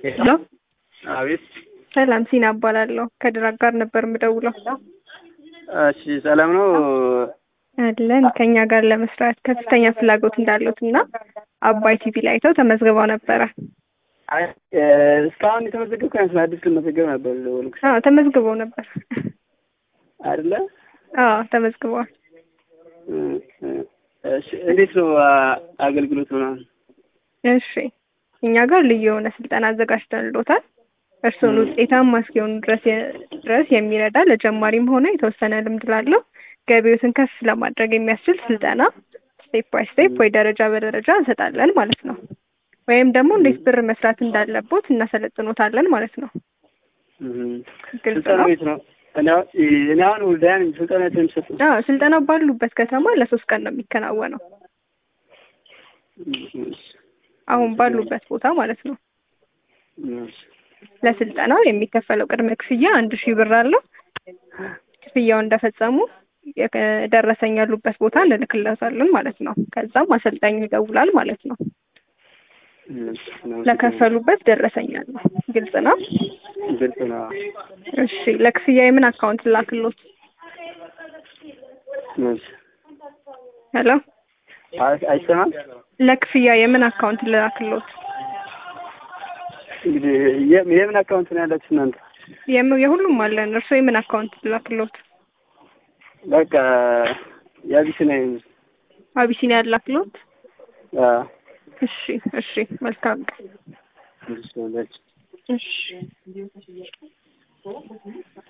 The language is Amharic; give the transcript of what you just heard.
ሄሎ አቤት። ሰላም ሲና እባላለሁ። ከድራግ ጋር ነበር የምደውለው። እሺ ሰላም ነው አለን። ከኛ ጋር ለመስራት ከፍተኛ ፍላጎት እንዳሉት እና አባይ ቲቪ ላይ አይተው ተመዝግበው ነበረ። እስካሁን የተመዘገብኩ አይመስልም። አዲስ ልመዘገብ ነበር ደወልኩሽ። ተመዝግበው ነበር አይደለ? ተመዝግበዋል። እሺ እንዴት ነው አገልግሎት ምናምን? እሺ እኛ ጋር ልዩ የሆነ ስልጠና አዘጋጅተንልዎታል። እርስዎን ውጤታማ እስኪሆኑ ድረስ የሚረዳ ለጀማሪም ሆነ የተወሰነ ልምድ ላለው ገቢዎትን ከፍ ለማድረግ የሚያስችል ስልጠና ስቴፕ ባይ ስቴፕ ወይ ደረጃ በደረጃ እንሰጣለን ማለት ነው። ወይም ደግሞ እንዴት ብር መስራት እንዳለቦት እናሰለጥኖታለን ማለት ነው። ስልጠናው የት ነው? እኔ አሁን ወልዲያ ነኝ። ስልጠና የት ነው የሚሰጠው? ስልጠናው ባሉበት ከተማ ለ3 ቀን ነው የሚከናወነው። አሁን ባሉበት ቦታ ማለት ነው። ለስልጠናው የሚከፈለው ቅድመ ክፍያ 1000 ብር አለው። ክፍያውን እንደፈጸሙ ደረሰኝ ያሉበት ቦታ እንልክለታለን ማለት ነው። ከዛም አሰልጣኙ ይደውላል ማለት ነው። ለከፈሉበት ደረሰኝ አለው። ግልጽ ነው? ግልጽ ነው። እሺ ለክፍያ የምን አካውንት ላክሎት? ሄሎ አይሰማም። ለክፍያ የምን አካውንት ላክሎት? እንግዲህ የምን አካውንት ነው ያላችሁ እናንተ? የሁሉም አለን። እርሶ የምን አካውንት ላክሎት? በቃ አቢሲኒያ ላክሎት? እሺ መልካም ቀን። እሺ